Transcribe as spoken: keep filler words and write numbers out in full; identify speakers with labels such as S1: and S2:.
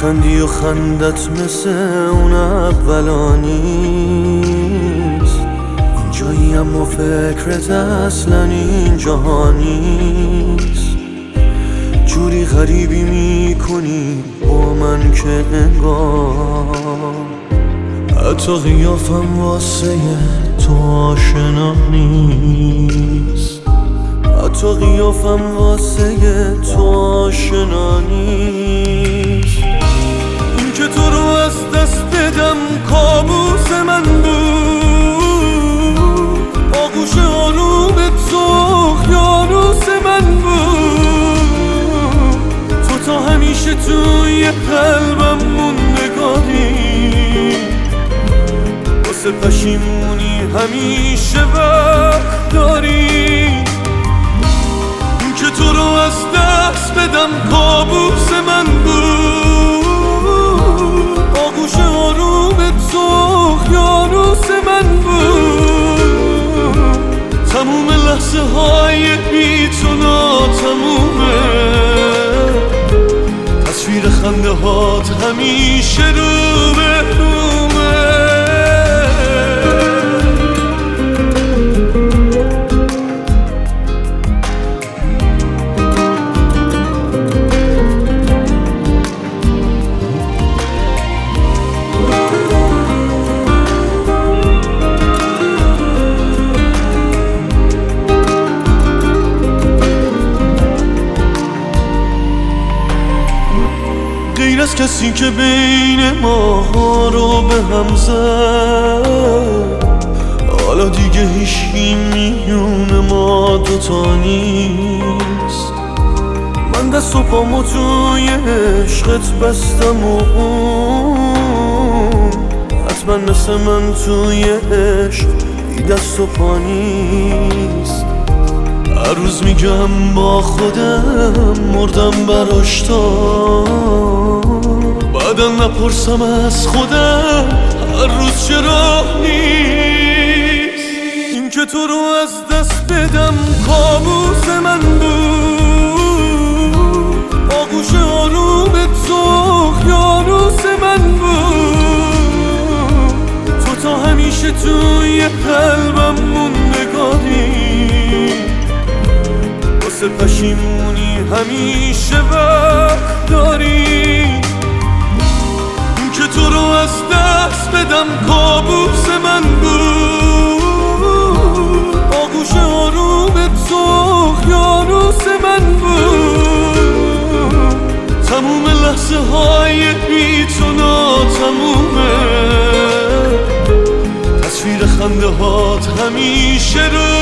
S1: میخندی و خندت مثل اون اولا نیست، اینجایی اما فکرت اصلا این جهان نیست. جوری غریبی میکنی با من که انگار حتی قیافم واسه تو آشنا نیست، حتی قیافم واسه تو آشنا نیست. این که تو رو از دست بدم کابوس من بود، آغوش آرومت سوخت یانوس من بود. تو تا همیشه توی قلبم موندگاری، واسه پشیمونی همیشه وقت داری. این که تو رو از دست بدم کابوس من بود، آغوش آرومت سوخت یانوس من بود. تموم لحظه های بی تو ناتمومه، تصویر خنده هات همیشه رو به رومه. غیر از کسی که بین ما رو به هم زد، حالا دیگه هیچی میونه ما دوتا نیست. من دست و پامو توی عشقت بستم و اون حتما مثل من توی عشق بی دست و پا نیست. هر روز میگم با خودم مردم براش تا بعدا نپرسم از خودم هر روز چرا نیست. این که تو رو از دست بدم کابوس من بود، آغوش آرومت سوخت یانوس من بود. تو تا همیشه توی قلبم موندگاری، واسه پشیمونی همیشه وقت داری. این که تو رو از دست بدم کابوس من بود، آغوش آرومت سوخت یانوس من بود. تموم لحظه های بی تو ناتمومه، تصویر خنده هات همیشه رو